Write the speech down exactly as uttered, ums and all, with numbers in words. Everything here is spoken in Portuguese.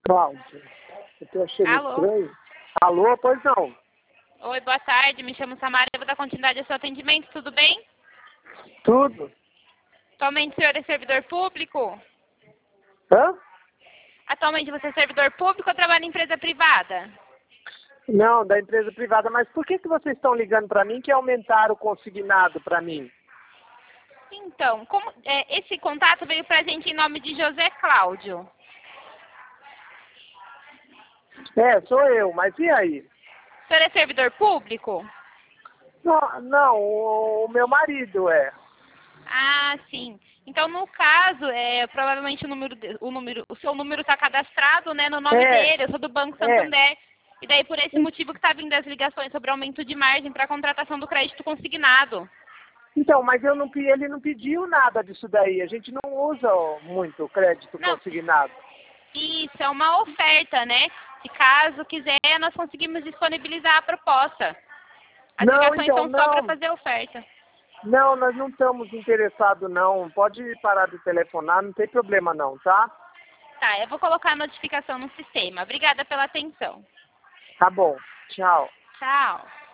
Cláudia, eu tô achando Alô? estranho. Alô, pois não? Oi, boa tarde. Me chamo Samara e vou dar continuidade ao seu atendimento. Tudo bem? Tudo? Atualmente o senhor é servidor público? Hã? Atualmente você é servidor público ou trabalha em empresa privada? Não, da empresa privada. Mas por que, que vocês estão ligando para mim que aumentaram o consignado para mim? Então, como, é, esse contato veio pra gente em nome de José Cláudio. É, sou eu, mas e aí? O senhor é servidor público? Não, não o, o meu marido é. Ah, sim. Então, no caso, é, provavelmente o número, de- o número, o seu número está cadastrado, né, no nome É, dele. Eu sou do Banco é. Santander. E daí, por esse motivo que está vindo as ligações sobre aumento de margem para a contratação do crédito consignado. Então, mas eu não, pe- ele não pediu nada disso daí. A gente não usa ó, muito crédito Não, consignado. isso é uma oferta, né? Se caso quiser, nós conseguimos disponibilizar a proposta. As Não, ligações então, são só para não. fazer oferta. Não, nós não estamos interessados, não. Pode parar de telefonar, não tem problema não, tá? Tá, eu vou colocar a notificação no sistema. Obrigada pela atenção. Tá bom. Tchau. Tchau.